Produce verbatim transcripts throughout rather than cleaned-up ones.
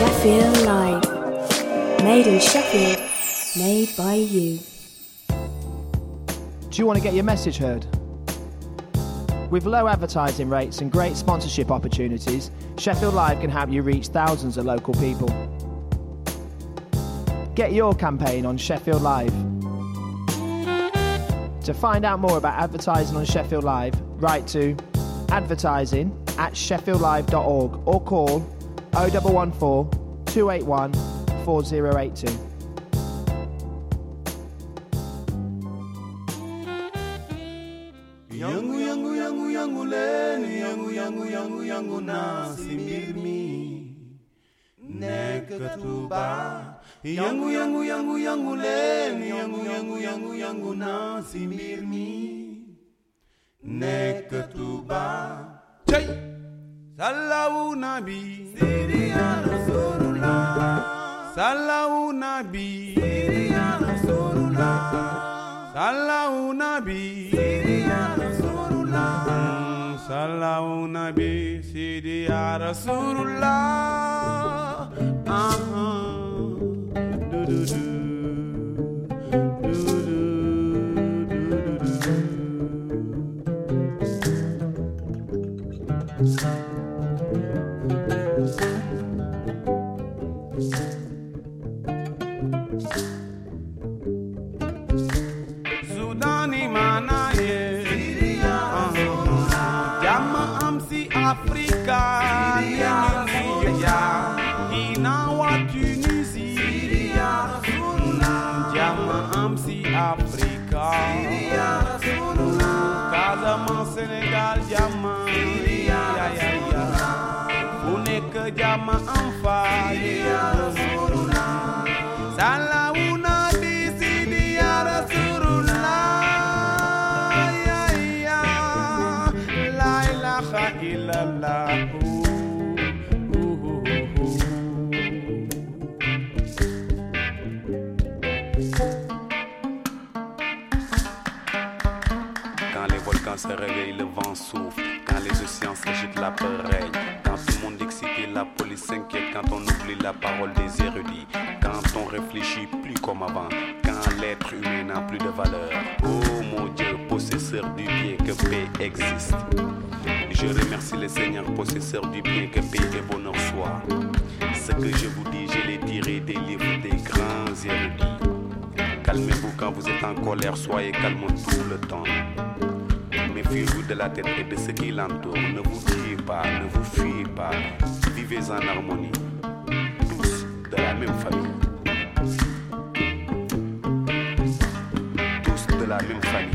Sheffield Live. Made in Sheffield, made by you. Do you want to get your message heard? With low advertising rates and great sponsorship opportunities, Sheffield Live can help you reach thousands of local people. Get your campaign on Sheffield Live. To find out more about advertising on Sheffield Live, write to advertising at sheffield live dot org or call oh one one four, two eight one, four oh eight two. Yangu yangu yangu yangu leni yangu yangu yangu yangu nasimimi nekatuba yangu yangu yangu yangu leni yangu yangu yangu yangu nasimimi nekatuba chay sallahu nabi siri ya rasulullah sallahu nabi siri ya rasulullah sallahu nabi siri ya rasulullah sallahu nabi siri ya rasulullah ah do do do Sudani manaye Syria Jama amsi Afrika Syria Hinawa Tunisie Syria Jama amsi Afrika Syria Casamance Sénégal Jama Syria ya ya ya Unek Jama amfa Syria Salahu nabi Syria Rasulullah ya ya la ilaha illallah Quand les volcans se réveillent, le vent souffle. Quand les océans s'agitent, la peur règne. Quand tout le monde excité, la police s'inquiète. Quand on oublie la parole des érudits. Quand on réfléchit plus comme avant. Quand l'être humain n'a plus de valeur. Oh mon Dieu, possesseur du bien, que paix existe. Je remercie le Seigneur, possesseur du bien, que paix et bonheur soient. Ce que je vous dis, je l'ai tiré des livres des grands érudits. Calmez-vous quand vous êtes en colère, soyez calme tout le temps. Méfiez-vous de la tête et de ce qui l'entoure. Ne vous tuez pas, ne vous fuyez pas. Vivez en harmonie, tous de la même famille. Tous de la même famille.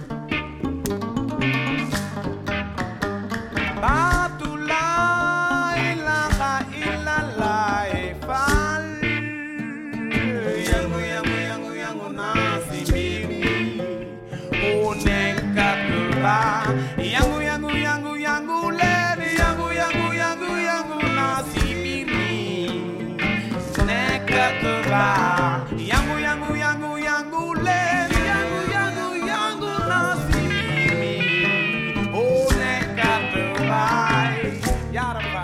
Yangu yangu yangu yangu leni yangu yangu yangu yangu nasibiri nekatuba yangu yangu yangu yangu leni yangu yangu yangu nasibiri oh nekatuba yaraba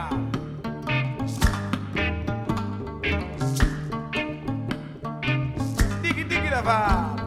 digi digi daba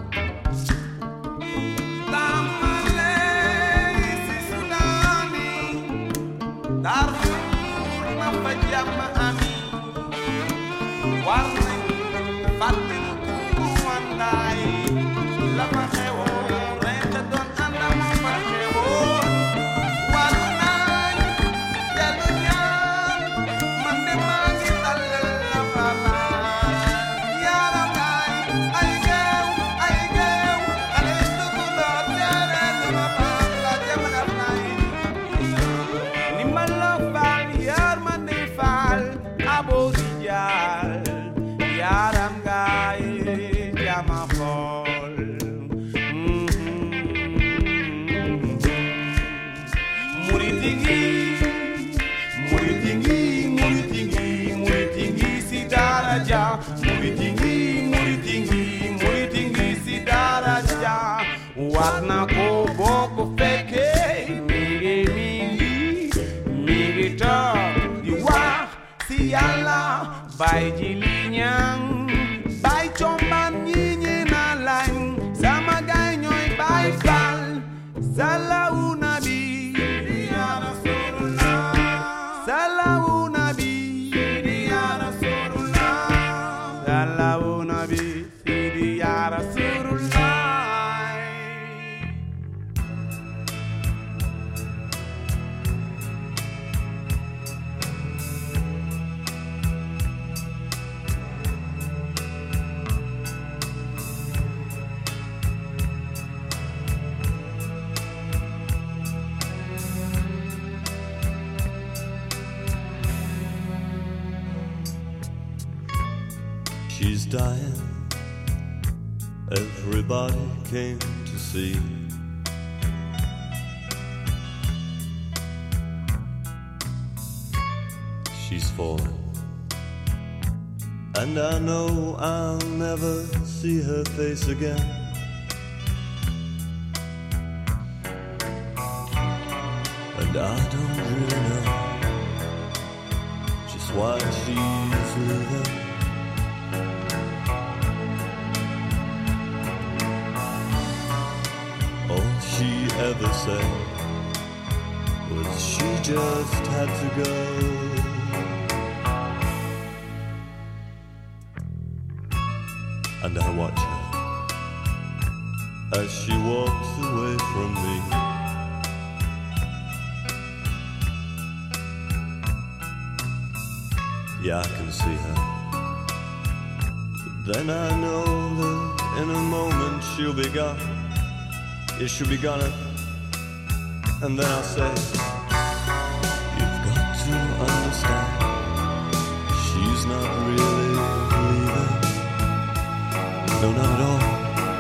Darfur na fajama ami warne fatin ku wandai la ma xewo rente don anda mo fa xewo warna jalu ñaan man de ma ngi talal la baba yara bay ay geew ay geew ale du do tere ma ba la jamana nay Aboriginal, yaram gaye, yama fall. Muritingi, muritingi, muritingi, muritingi si daraja. Muritingi, muritingi, muritingi si daraja. Watna ko boko feke, migi migi, migi talk. You are si yàlla bay ji li ñang bay combaan ñi ñi na lañ sama gaay ñooy bay fal salawu nabi ya rasulullah salawu nabi ya rasulullah salawu nabi ya rasulullah. She's dying, everybody came to see. She's fallen, and I know I'll never see her face again. And I don't really know just why she's leaving. All she ever said was she just had to go. And I watch her as she walks away from me. Yeah, I can see her, but then I know that in a moment she'll be gone. Yeah, she'll be gone, and then I'll say, you've got to understand, she's not really leaving. No, not at all.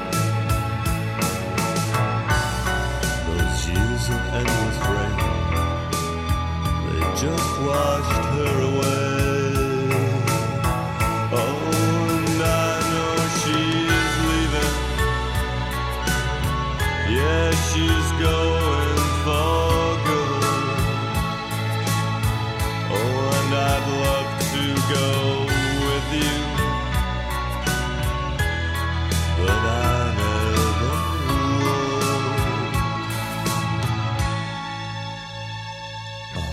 Those years of endless rain, they just washed her away. Oh, and I know she's leaving. Yeah, she's going for good. Oh, and I'd love to go with you, but I never would. Oh.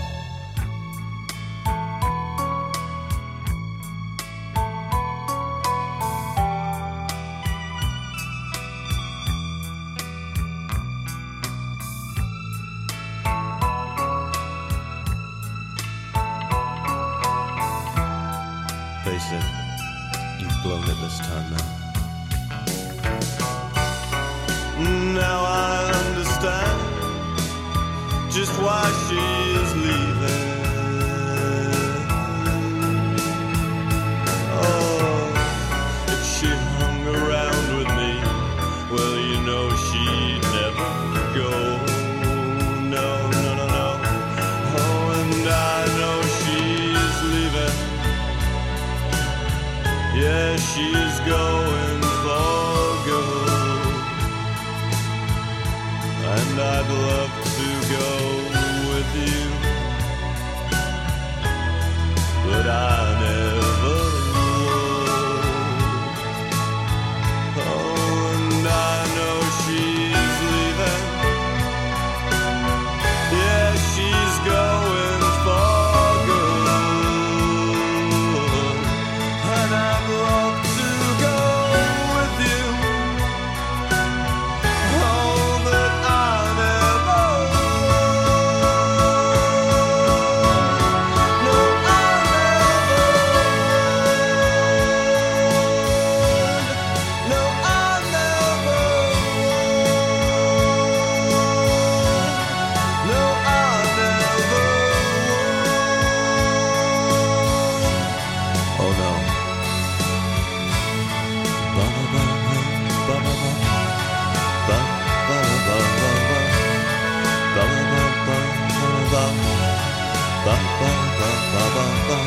Face it, you've blown it this time now. Now I understand just why she is leaving. Oh, if she hung around with me, well, you know she'd never go. No, no, no, no. Oh, and I know she's leaving. Yeah, she's going for good, and I'd love to go with you, but I never would. Oh, and I know she's leaving. Yeah, she's going for good, and I'd love to go with you. Oh, but I never would. No, I never would. No, I never would. No, I never would. Oh no. Ba ba ba ba ba ba ba ba ba ba ba ba ba ba ba ba ba ba.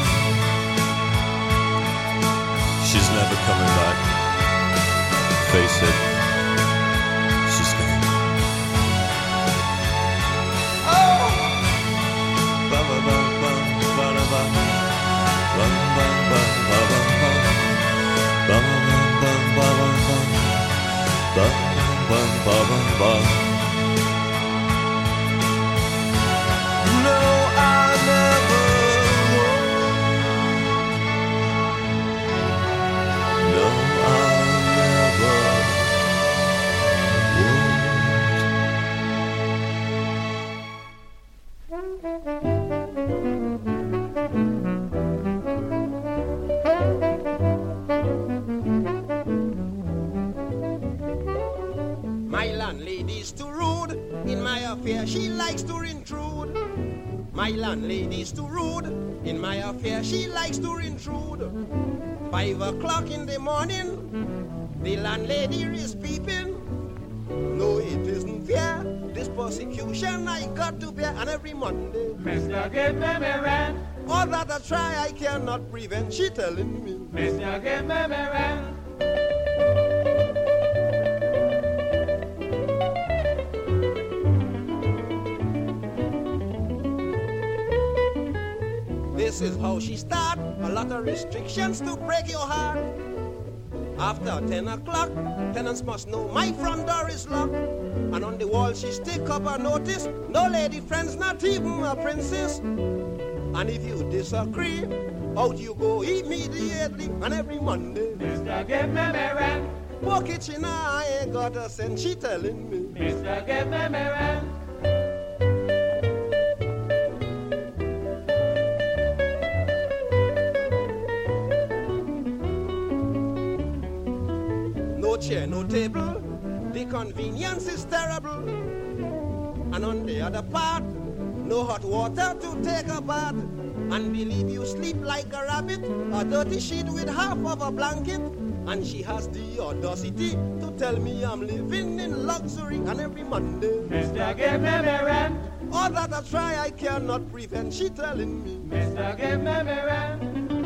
She's never coming back. Face it, she's gone. Oh. Ba ba ba ba ba ba ba ba to intrude. My landlady's too rude. In my affair, she likes to intrude. Five o'clock in the morning, the landlady is peeping. No, it isn't fair. This persecution I got to bear, and every Monday, Mister Give me me rent. All that I try I cannot prevent. She telling me, Mister Give me me rent. this is how she start. A lot of restrictions to break your heart. After ten o'clock, tenants must know my front door is locked. And on the wall she stick up a notice, no lady friends, not even a princess. And if you disagree, out you go immediately. And every Monday, Mister Give me me rent. poor kitchen, I ain't got a cent. She telling me, Mister Give me me rent. no chair, no table, the convenience is terrible. And on the other part, no hot water to take a bath. And believe you sleep like a rabbit, a dirty sheet with half of a blanket. And she has the audacity to tell me I'm living in luxury. And every Monday, Mister Give me me rent. all that I try I cannot prevent. She telling me, Mister Give me me rent.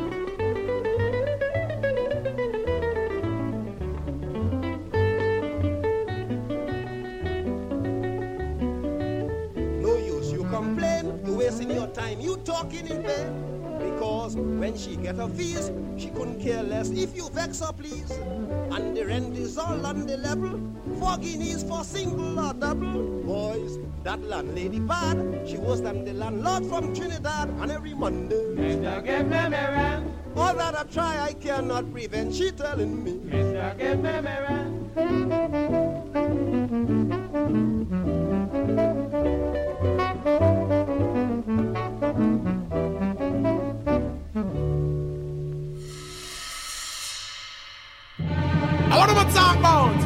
no use you complain, you wasting your time, you talking in vain. Because when she get her fees, she couldn't care less if you vex her, please. And the rent is all on the level, four guineas for single or double. Boys, that landlady bad, she was than the landlord from Trinidad. And every Monday, Mister Give me me rent. all that I try I cannot prevent. She telling me, Mister Give me me rent. I want to talk about.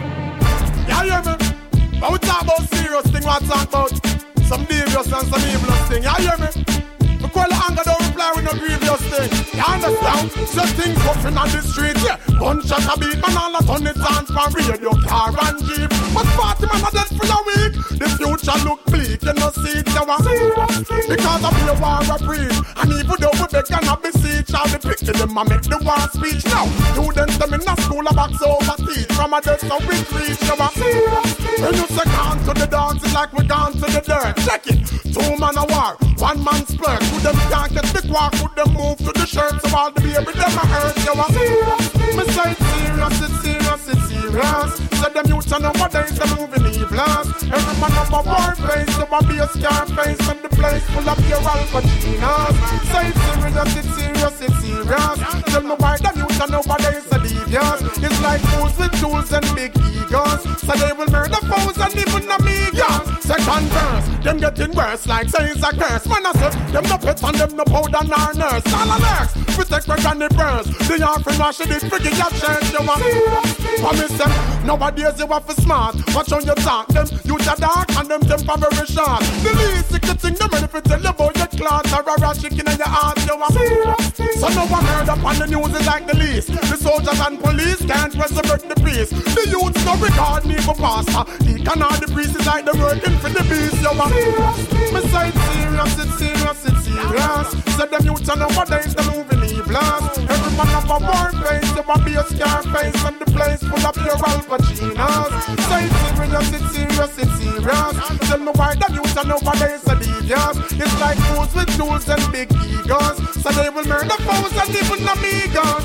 You hear me? But we talk about serious thing. We talk about some devious and some evil thing. You hear me? We call the anger, don't reply with no grievous thing. You understand? So things puffing on the street, yeah. Bunch of beat, man, all that on the dance from radio, car and jeep. But party man are dead for a week. The future look bleak, you know see it, you want. Because of the war of breed. And even though we beg and not beseech, all the picture them a make the war speech. Now, students them in the school a box over teach. From a desk so we reach, you want. When you say gone to the dance, it's like we gone to the dirt. Check it. Two man a war, one man splurge. Could them can't get the quark, could them move to the shirt. So all the baby them a hurt, you want. Me say it's serious, it's serious, it's serious. So them youth and nowadays they moving evil. Every man up a war face, so a be a scar face. And the place full of your Al Pacinos. Say it's serious, it's serious, it's serious. Tell me why them youth and nowadays are devious. It's like fools with tools and big egos. So they will murder foes and even amigos. Second verse, them getting worse like say it's a curse. Man I say, them no pets and them no powder nor nurse. All alerts, protect my granny burns. The offering wash it, freaking your church, you want. Promise them, nowadays you have to smart. Watch on your talk, them youth are dark and them temper very short. The least secret thing, them ready to tell you about your class or a rash chicken in your heart, you want. So no one heard up on the news is like the least. The soldiers and police can't resurrect the peace. The youths no regard me for pastor. He can all the priests is like the working for the beast, you want. Me say it's serious, it's serious, it's serious. Say them youths and nowadays they moving evil. Every man have a war face, you want be a scar face. And the place full of your Al Pacinos. Say it's serious, it's serious, it's serious. Tell me why the youths and nowadays are devious. It's like fools with tools and big egos. So they will murder foes and even amigos.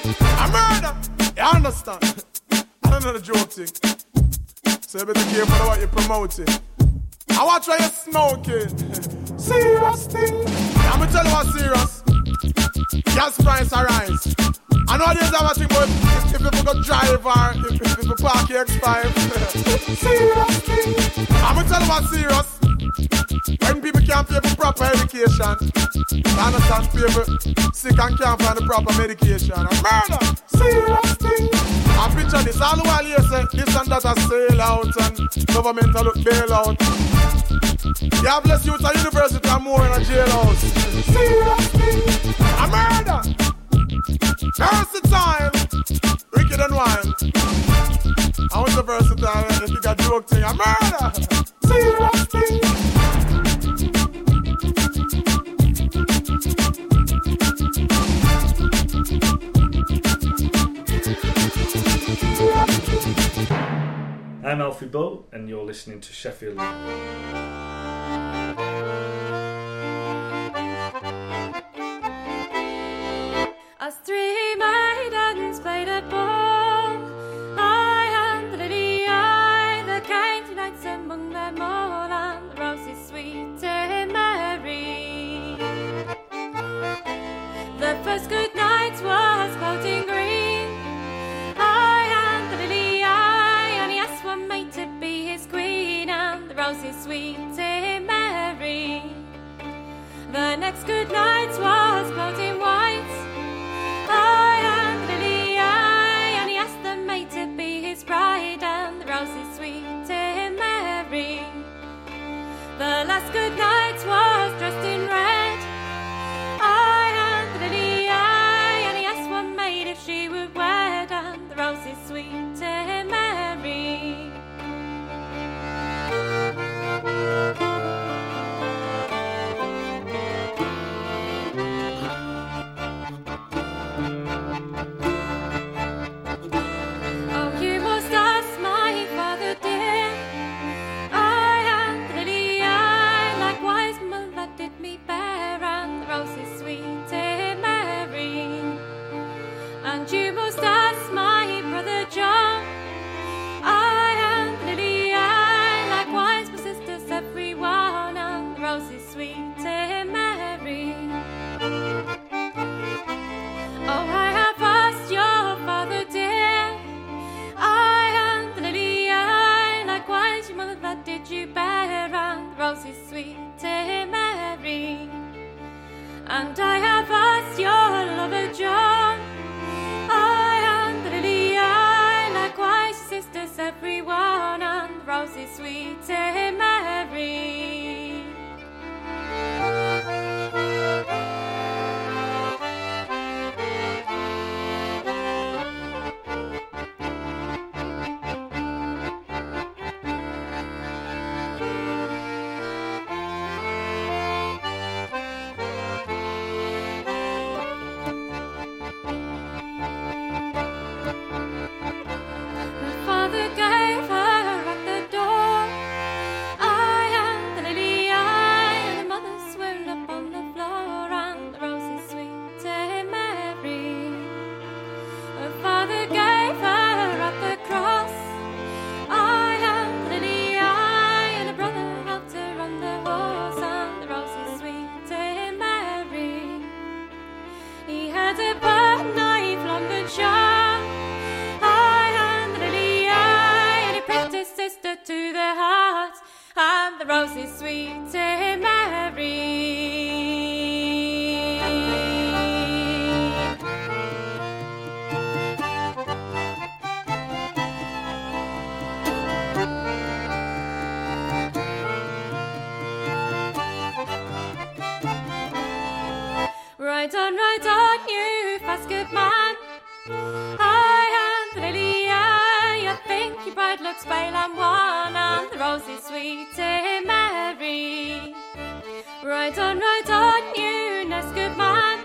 A murder, you understand? I don't know the joke thing. So you better be careful of what you're promoting. I watch why you're smoking. Serious thing. I'm gonna tell you what's serious. Gas price arise. I know there's a thing, but if, if people go drive or if, if people park your X five. Serious thing. I'm gonna tell you what's serious. When people can't pay for proper education, I understand people sick and can't find the proper medication. And murder, serious thing. I picture this all the while you say this and that a sale out and government a look bail out. God bless you with a university and more in a jailhouse. Seriously, a murder. Versatile, wicked and wild. I want the versatile, and if you got joke thing, a murder. Seriously. I'm Alfie Bull, and you're listening to Sheffield. As three maidens played at ball, I and the lily eye, the kindly knights among them all, and the roses sweet and merry. The first good night was cloudy green. I and the lily eye, and he asked one maid to be his queen, and the roses sweet and merry. The next good night was cloudy white. I and the lily eye, and he asked the maid to be his bride, and the roses sweet and merry. The last good night was dressed in red. I and the lily eye, and he asked one maid if she would wed, and the roses sweet and merry. And I have asked your lover John. I and the lily eye, likewise sisters everyone, and the roses sweet and merry. Right on, right on, you fast good man. I and the lily eye, I think your bride looks pale and wan, and the rose is sweet and merry. Right on, right on, you next good man.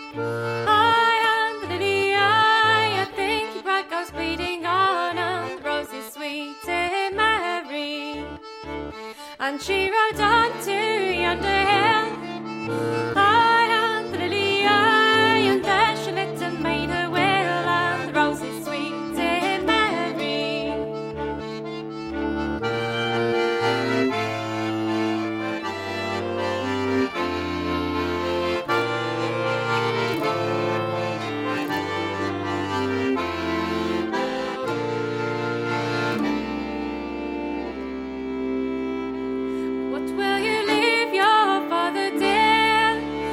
I and the lily eye, I think your bride goes bleeding on, and the rose is sweet and merry. And she rode on to yonder hill. I and the lily eye, and there she lit and made her will, and the rose is sweet and merry. What will you leave your father dear?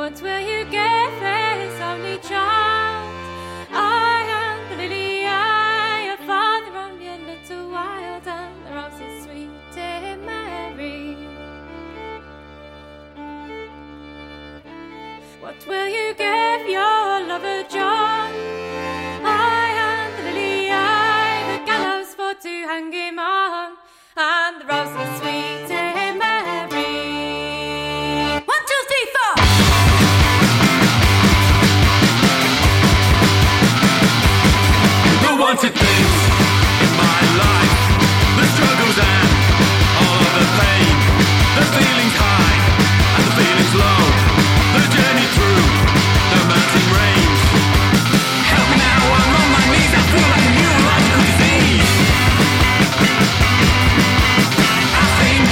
What will you give his only child? I am the lily, I, your father only a little wild, and the rose is sweet, dear Mary. What will you give your lover John? I am the lily, I, the gallows for to hang him on, and the rose is sweet, dear Mary. One, two, three, four. The wanted things in my life, the struggles and all of the pain, the feelings high and the feelings low, the journey through the mountain range. Help me now, I'm on my knees, I feel like a neurological disease. I've seen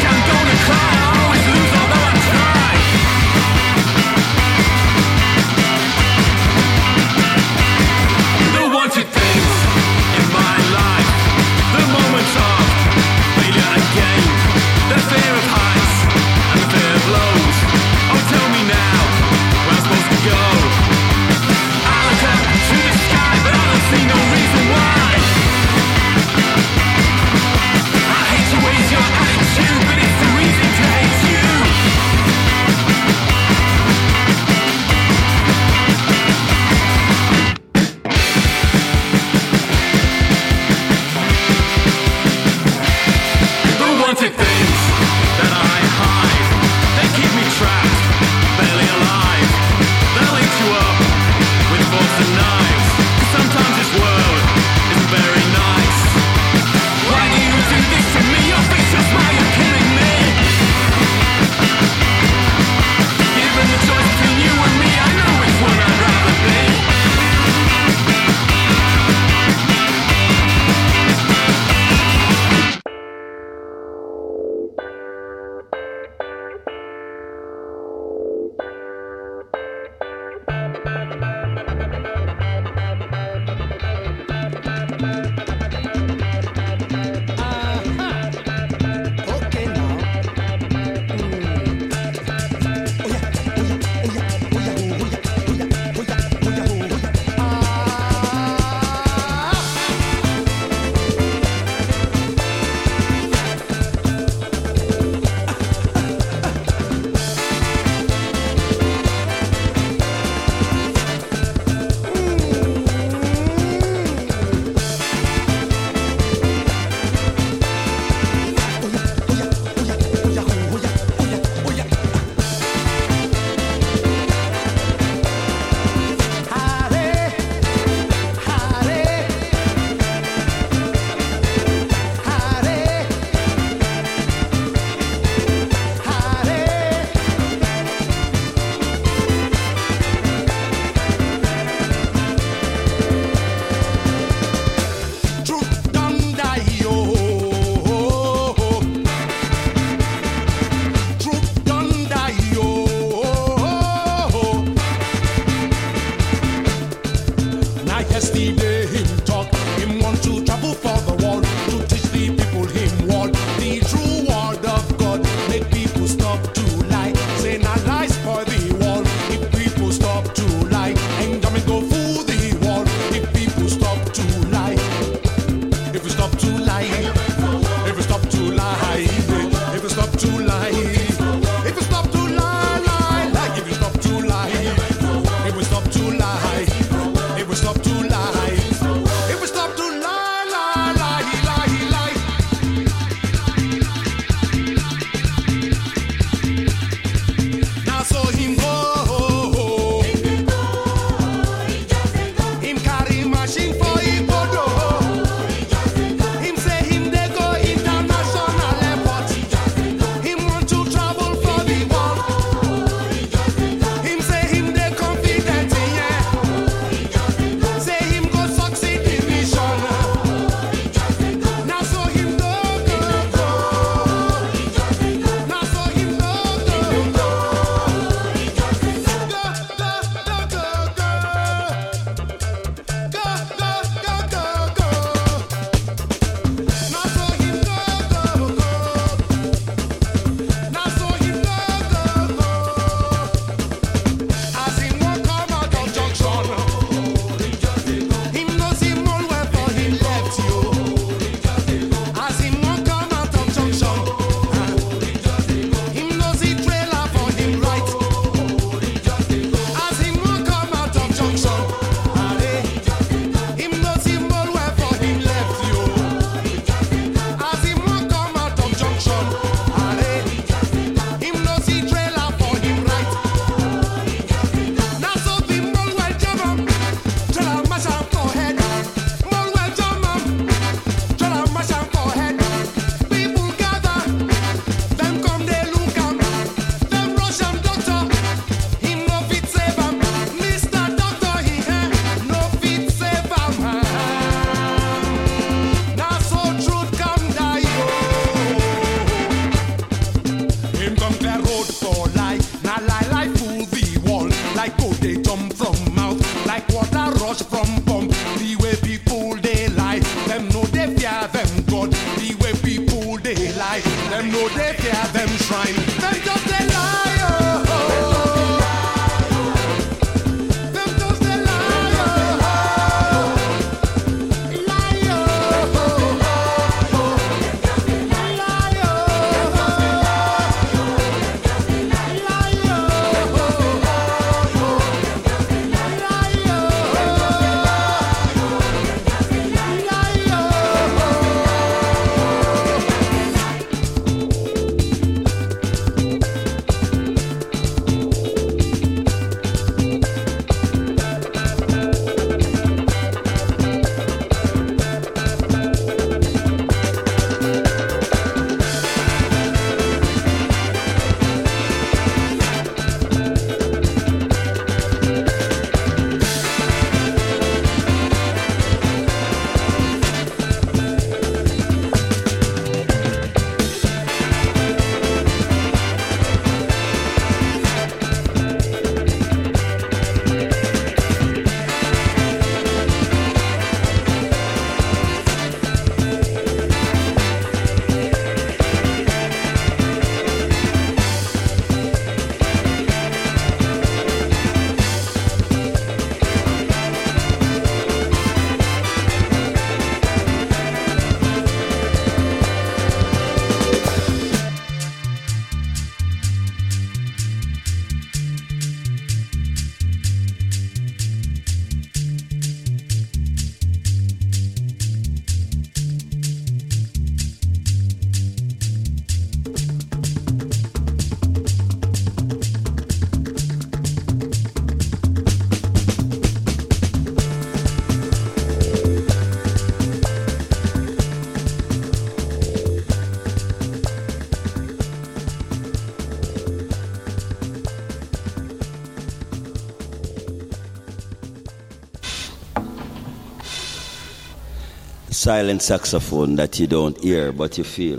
silent saxophone that you don't hear but you feel.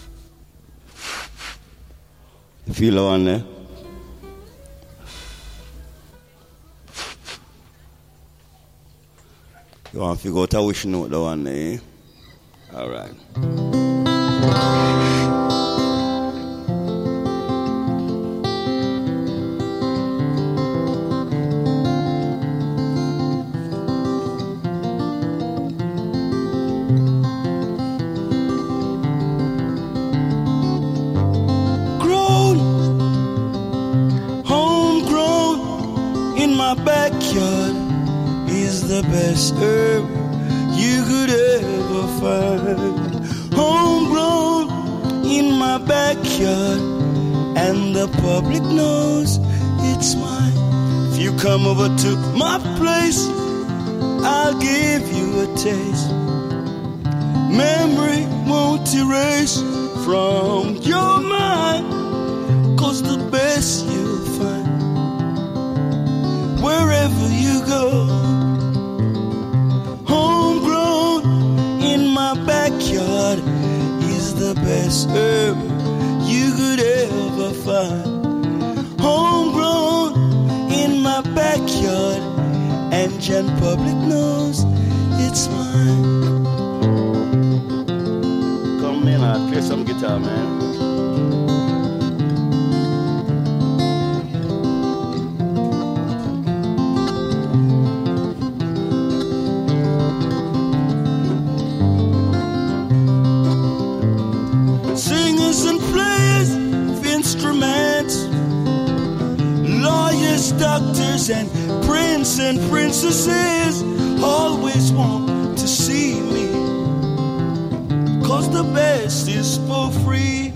You feel the one there? You want to figure out a wish note, the one there, eh? All right. Grown, homegrown, in my backyard is the best herb you could ever find. Homegrown in my backyard, and the public knows it's mine. If you come over to my place, I'll give you a taste. Memory won't erase from your mind, 'cause the best you'll find wherever you go. Backyard is the best herb you could ever find. Homegrown in my backyard, and Jan Public knows it's mine. Come in and play some guitar, man. Doctors and prince and princesses always want to see me, 'cause the best is for free.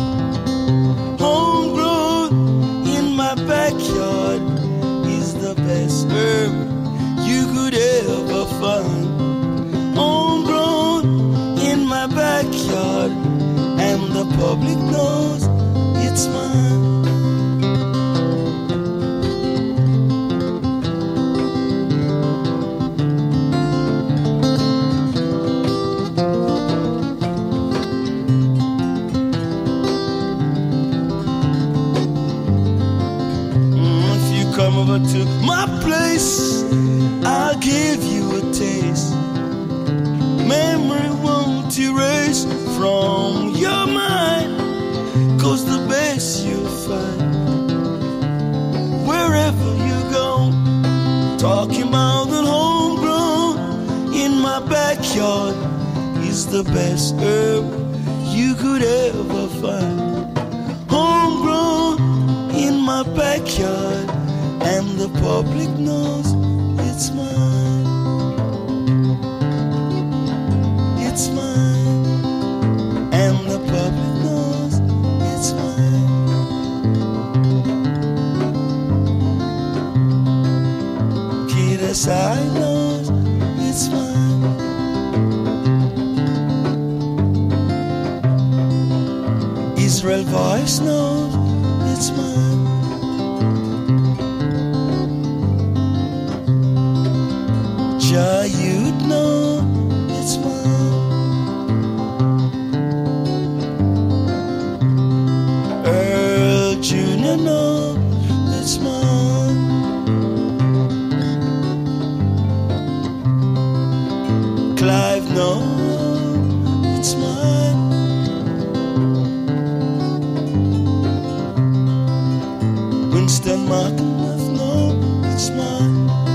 Homegrown in my backyard is the best herb you could ever find. Homegrown in my backyard, and the public knows it's mine. To my place, I'll give you a taste. Memory won't erase from your mind, 'cause the best you'll find wherever you go. Talking about the homegrown in my backyard is the best herb you could ever find. Homegrown in my backyard, and the public knows it's mine. It's mine. And the public knows it's mine. Kid as I knows it's mine. Israel Voice knows it's mine. You'd know it's mine. Earl Junior know it's mine. Clive know it's mine. Winston Martin know it's mine.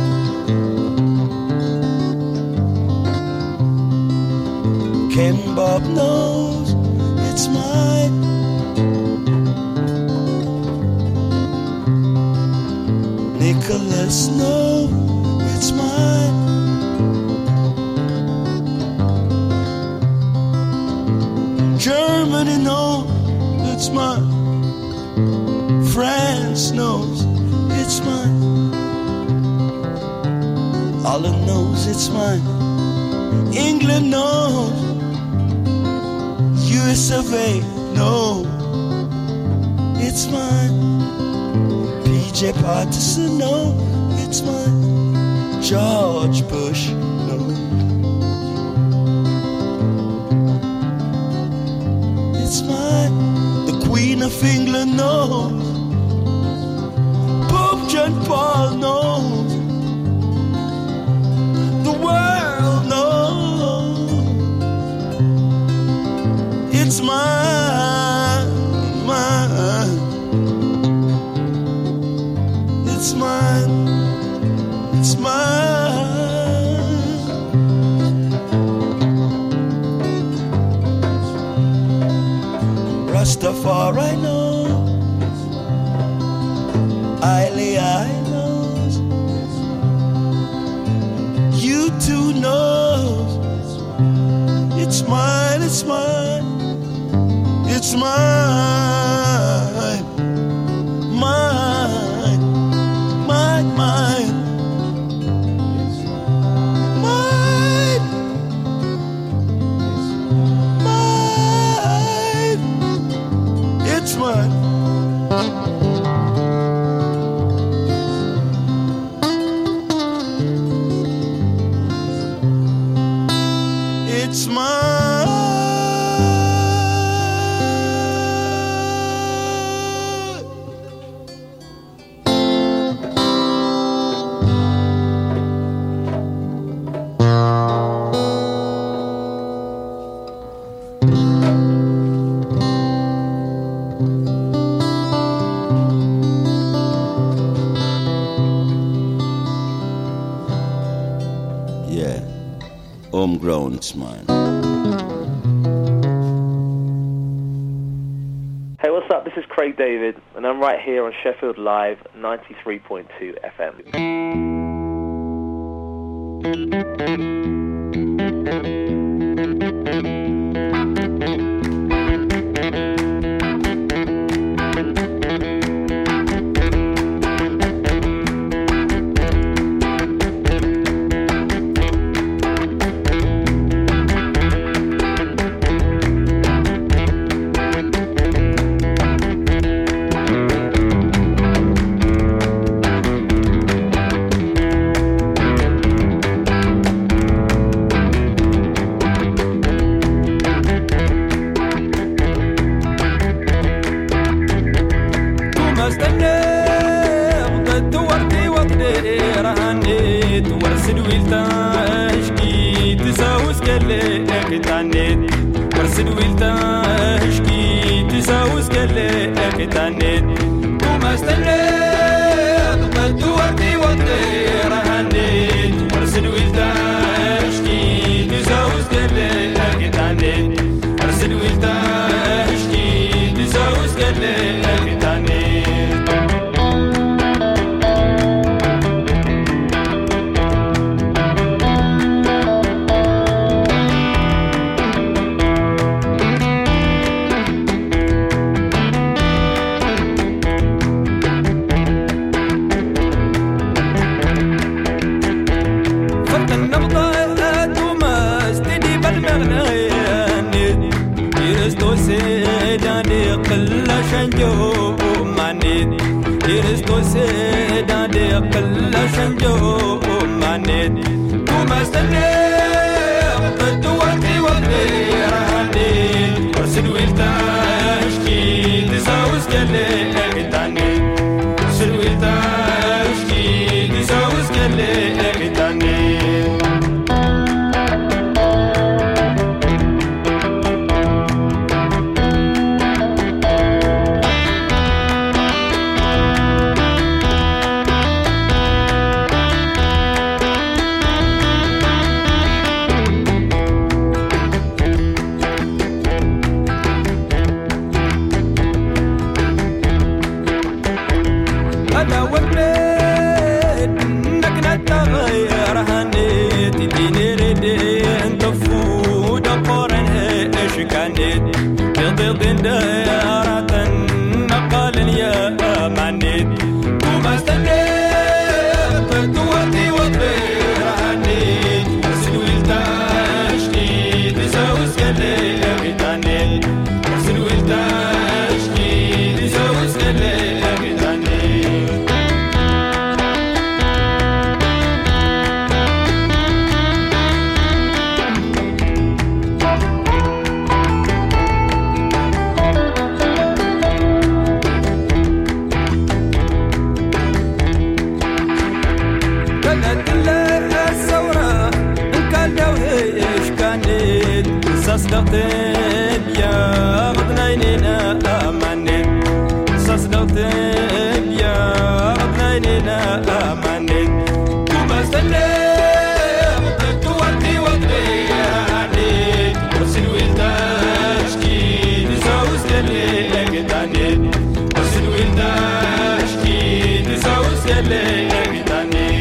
Ken Bob knows it's mine. Nicholas knows it's mine. Germany knows it's mine. France knows it's mine. Holland knows it's mine. England knows. U S of A, no, it's mine. P J Patterson, no, it's mine. George Bush, no. it's mine. The Queen of England knows. Pope John Paul knows. The world knows. It's mine, mine. It's mine. It's mine. Rastafari knows. Iley I knows. You too knows. It's mine. It's mine. It's mine. Mine. Mine. Mine. It's mine. It's mine. Yeah, homegrown, it's mine. Hey, what's up? This is Craig David, and I'm right here on Sheffield Live ninety-three point two F M. سند الثورة إن كان دوهيش كانت ساسلوتين يا غضنينينا أمانين ساسلوتين يا غضنينينا أمانين كوبا سلام تودي وقتي يعني وسلوين تشكي نساوس كلي قدانين وسلوين تشكي نساوس كلي قدانين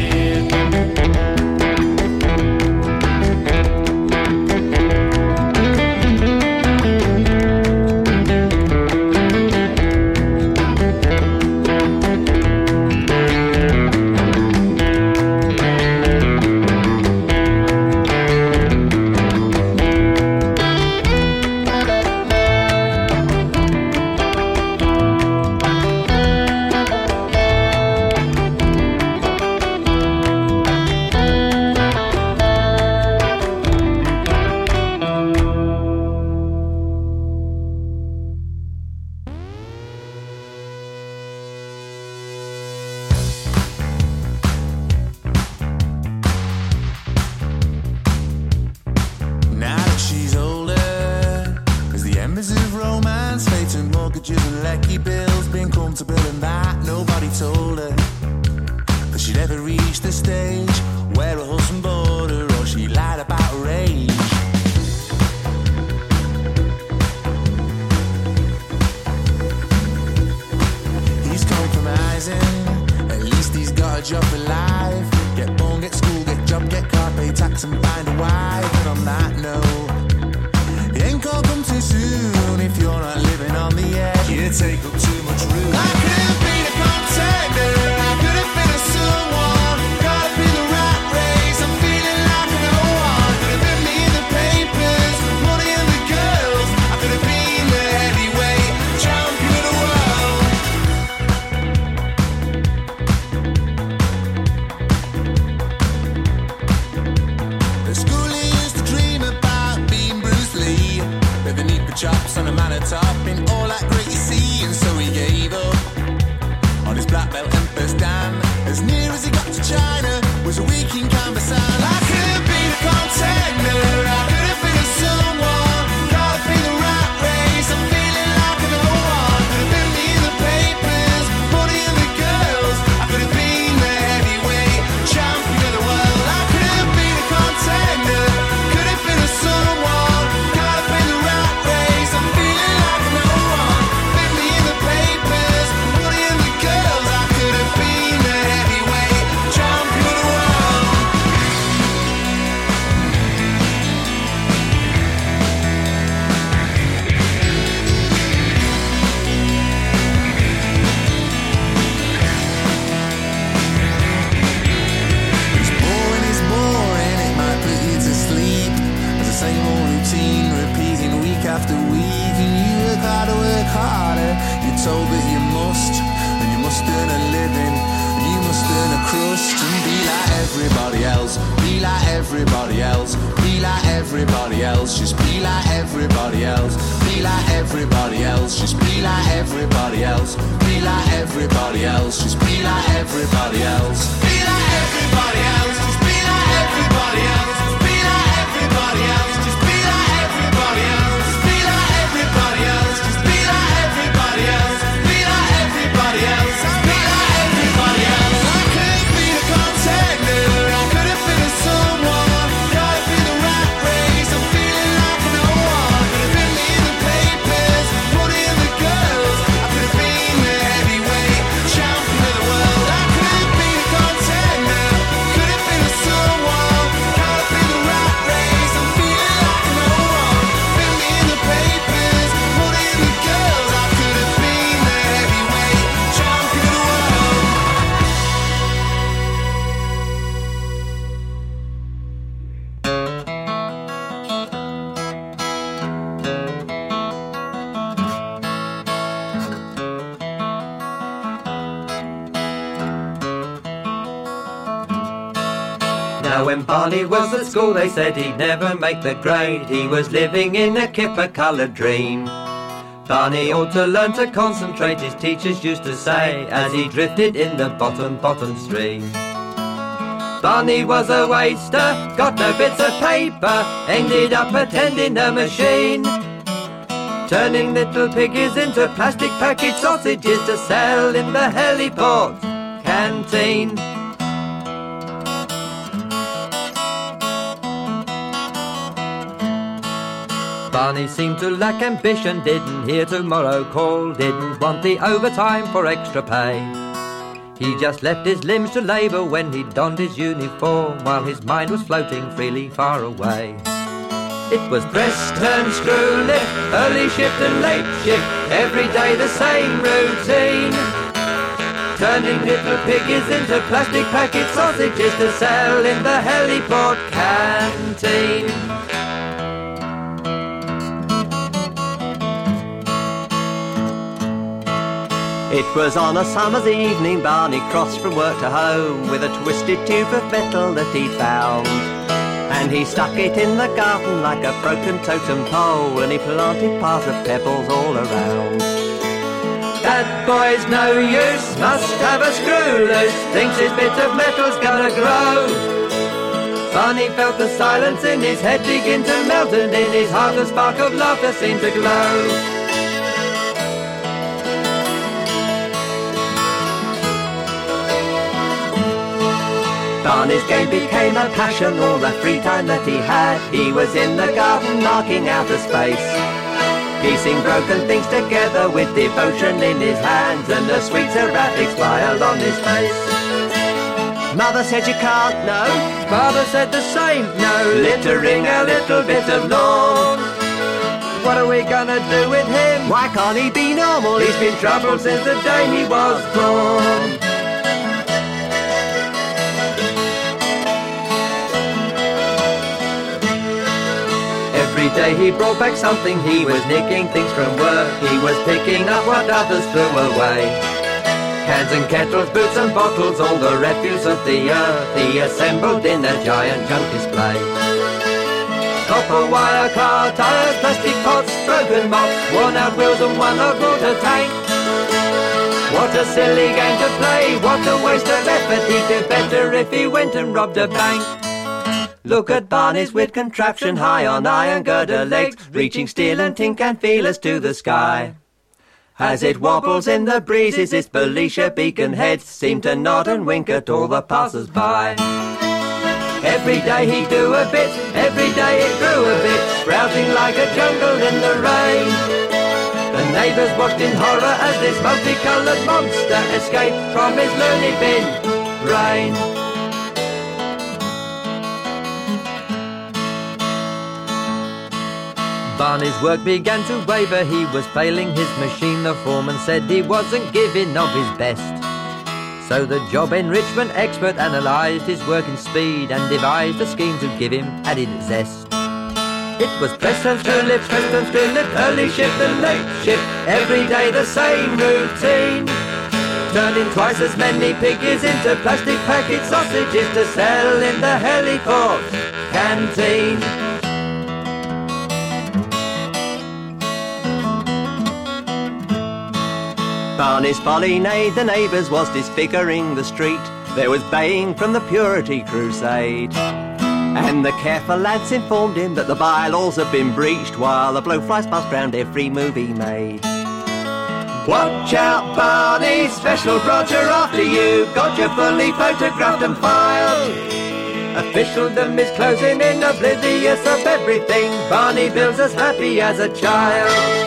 Now when Barney was at school they said he'd never make the grade. He was living in a kipper-coloured dream. Barney ought to learn to concentrate, his teachers used to say, as he drifted in the bottom, bottom stream. Barney was a waster, got no bits of paper, ended up attending the machine, turning little piggies into plastic packet sausages to sell in the heliport canteen. Barney seemed to lack ambition, didn't hear tomorrow call, didn't want the overtime for extra pay. He just left his limbs to labour when he donned his uniform, while his mind was floating freely far away. It was press, turn, screw, lift, early shift and late shift, every day the same routine, turning little piggies into plastic packet sausages to sell in the heliport canteen. It was on a summer's evening Barney crossed from work to home with a twisted tube of metal that he'd found. And he stuck it in the garden like a broken totem pole, and he planted piles of pebbles all around. That boy's no use, must have a screw loose, thinks his bit of metal's gonna grow. Barney felt the silence in his head begin to melt, and in his heart a spark of laughter seemed to glow. Barney's game became a passion, all the free time that he had. He was in the garden marking out a space, piecing broken things together with devotion in his hands, and a sweet seraphic smile on his face. Mother said you can't, no. Father said the same, no. Littering a little bit of lawn. What are we gonna do with him? Why can't he be normal? He's been troubled since the day he was born. Every day he brought back something, he was nicking things from work, he was picking up what others threw away. Cans and kettles, boots and bottles, all the refuse of the earth, he assembled in a giant junk display. Copper wire, car tires, plastic pots, broken mops, worn out wheels and one hot water tank. What a silly game to play, what a waste of effort, he'd do better if he went and robbed a bank. Look at Barney's weird contraption, high on iron girder legs, reaching steel and tin can feelers to the sky. As it wobbles in the breezes, its Belisha beacon heads seem to nod and wink at all the passers-by. Every day he'd do a bit, every day it grew a bit, sprouting like a jungle in the rain. The neighbours watched in horror as this multicoloured monster escaped from his loony bin brain. Barney's work began to waver, he was failing his machine, the foreman said he wasn't giving of his best. So the job enrichment expert analysed his working speed and devised a scheme to give him added zest. It was press and screw lift, press and screw lift, early shift and late shift, every day the same routine, turning twice as many piggies into plastic packet sausages to sell in the heliport canteen. Barney's folly neighed the neighbours, was disfiguring the street. There was baying from the Purity Crusade, and the careful lads informed him that the bylaws had been breached, while the blowflies buzzed round every move he made. Watch out, Barney, special Roger after you, got you fully photographed and filed. Officialdom is closing in, oblivious of everything, Barney Bill's as happy as a child.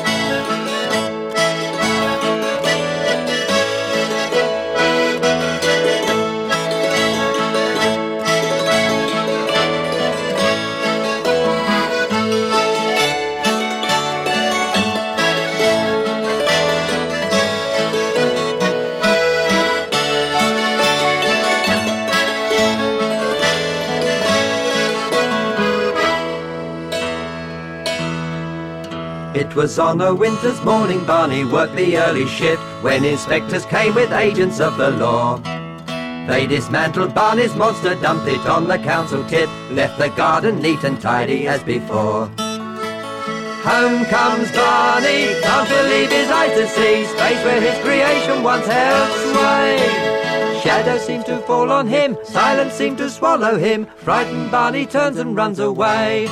It was on a winter's morning Barney worked the early shift, when inspectors came with agents of the law. They dismantled Barney's monster, dumped it on the council tip, left the garden neat and tidy as before. Home comes Barney, can't believe his eyes to see space where his creation once held sway. Shadows seem to fall on him, silence seemed to swallow him. Frightened Barney turns and runs away.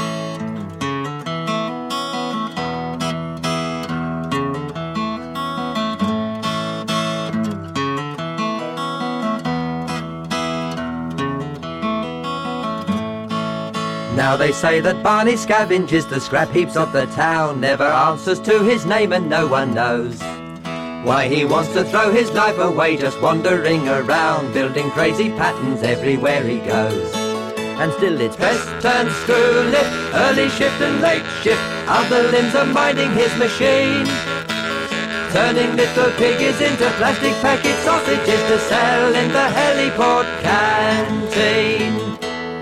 Now they say that Barney scavenges the scrap heaps of the town, never answers to his name and no one knows why he wants to throw his life away, just wandering around, building crazy patterns everywhere he goes. And still it's press, turn, screw, lift, early shift and late shift, other limbs are minding his machine, turning little piggies into plastic packet sausages to sell in the heliport canteen.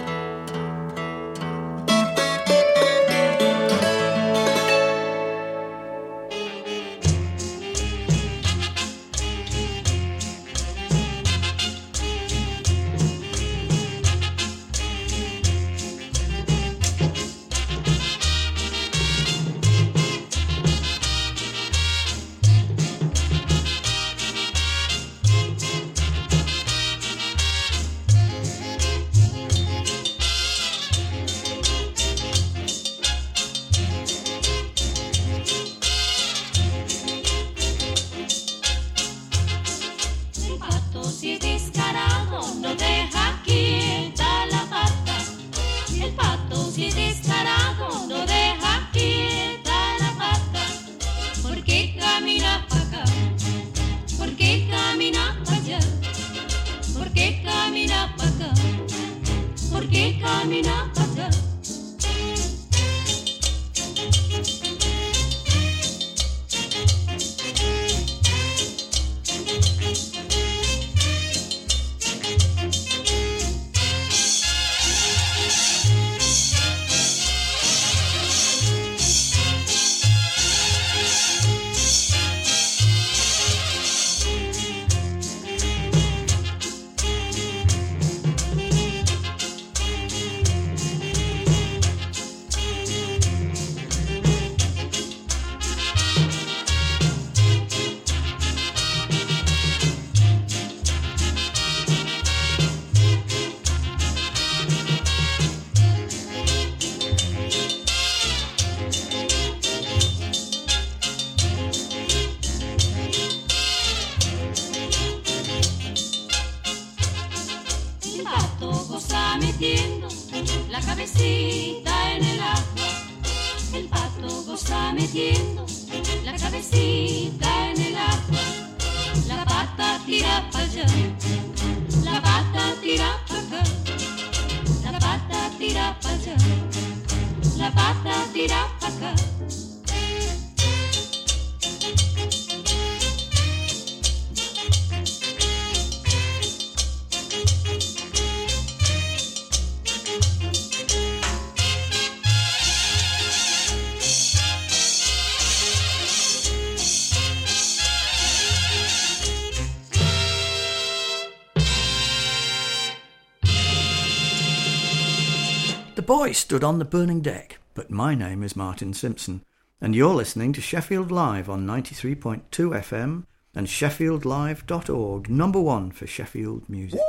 Boy stood on the burning deck, but my name is Martin Simpson, and you're listening to Sheffield Live on ninety-three point two F M and sheffield live dot org, number one for Sheffield music.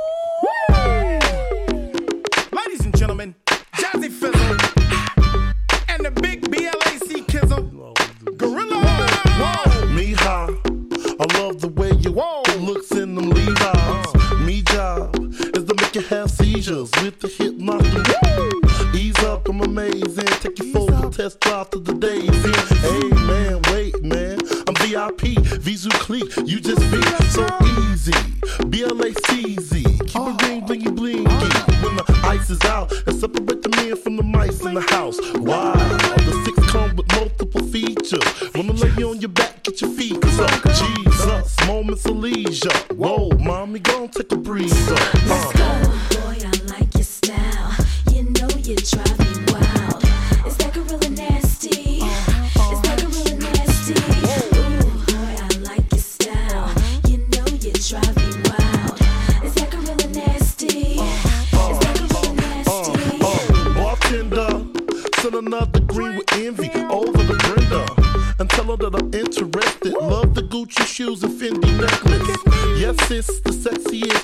Ladies and gentlemen, Jazzy Fizzle and the big B L A C Kizzle, Gorilla. Whoa, Mija, I love the way you Whoa. looks in them Levi's. Me job is to make you have seizures with the hip knocking. Ease up, I'm amazing. Take you for a test drive to the daisy. Hey man, wait man, I'm V I P, Visu Clique, you just be so easy. B L A C Z, keep it ring, blingy, blingy. When the ice is out, and separate the men from the mice in the house. Wow, the six come with multiple features. Wanna lay you on your back, get your feet up. Jesus, moments of leisure. Whoa, mommy, gon' take a breeze up. Let's go, boy, I like your style. You know you drive me wild. It's that gorilla nasty. It's that gorilla nasty. Ooh, boy, I like your style. You know you drive me wild. It's that gorilla nasty. It's that gorilla nasty. Uh, uh, bartender, send another green with envy over the Brenda. And tell her that I'm interested. Love the Gucci shoes and Fendi necklace. Yes, it's the sexiest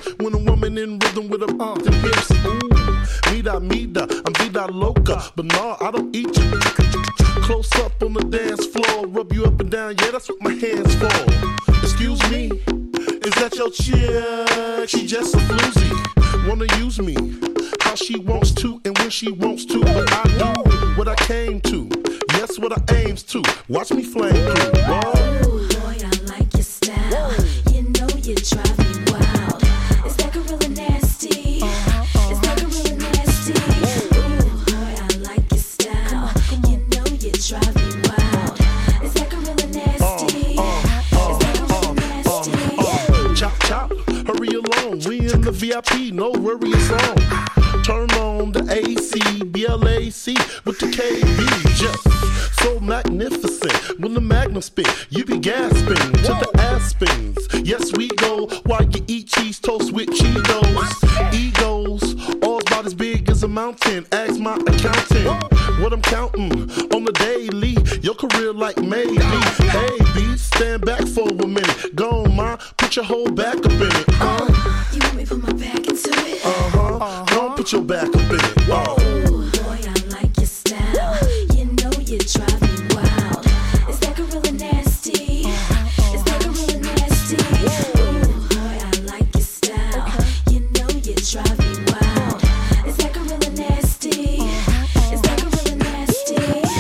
rhythm with a uh, the hips. Ooh, mida, mida, I'm vida loca. But nah, I don't eat you. Close up on the dance floor, rub you up and down, yeah, that's what my hands for. Excuse me, is that your chick? She just a floozy, wanna use me how she wants to and when she wants to. But I do what I came to, yes, what I aims to. Watch me flame through. Whoa. Boy, I like your style. You know you drive me wild. It's like a really nasty. It's like a really nasty. Ooh, boy, I like your style. You know you drive me wild. It's like a really nasty. It's like a really nasty. Chop, chop, hurry along. We in the V I P, no worries on. Turn on the A C, B L A C with the K B. Just so magnificent. When the magnum spit, you be gasping to the aspens. Yes, we go while you eat cheese toast with Cheetos. Egos, all about as big as a mountain. Ask my accountant what I'm counting on the daily. Your career like maybe. Hey, B, stand back for a minute. Go on, ma, put your whole back up in it. Uh, You want me to put my back into it? uh-huh. uh-huh. Don't put your back up in it. Whoa. Ooh, boy, I like your style. You know you drive me wild. It's like a really nasty. It's like a really nasty. Ooh, boy, I like your style. You know you drive me wild. It's like a really nasty. It's like a really nasty.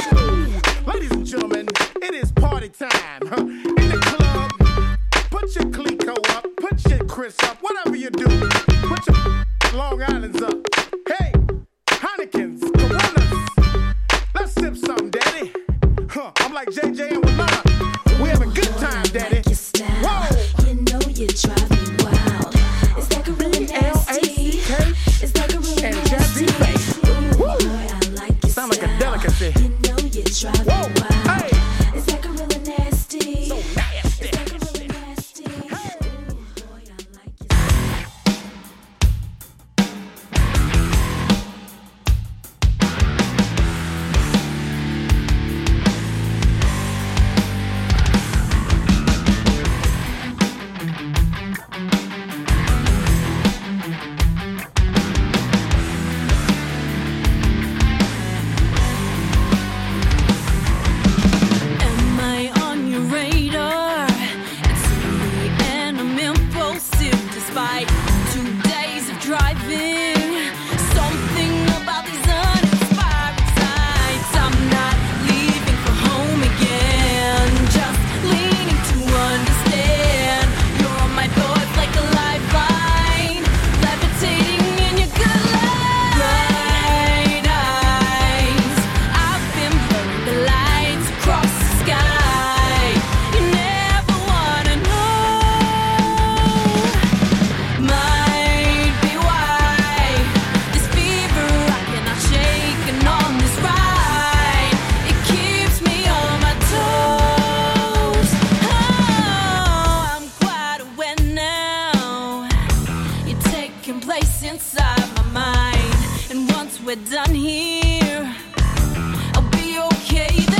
Ladies and gentlemen, it is party time. Huh? In the club, put your Clico up, put your Chris up, whatever you do. Put your Long Island's up. Hey, Heineken's, Coronas. Let's sip something, daddy. Huh, I'm like J J and Winona. We have a good time, daddy. Whoa! You know you drive me wild. It's like a really nasty. It's like a really and nasty. Jazzy Bass. Ooh, boy, I like your Sound like a style. delicacy. You know you drive me Whoa, wild. hey. It's like a really nasty. So nasty. It's like a really nasty. Ooh, boy, I like your Am I on your radar? It's me and I'm impulsive despite two days of driving. Something about these uninspired sights. I'm not leaving for home again. Just leaning to understand. You're on my thoughts like a lifeline. Levitating in your good light. Bright eyes. I've been blurring the lights across the sky. You never wanna know. Might be why this fever I cannot shake, and on this ride it keeps me on my toes. Oh, I'm quite aware now. You're taking place inside my mind, and once we're done here, I'll be okay.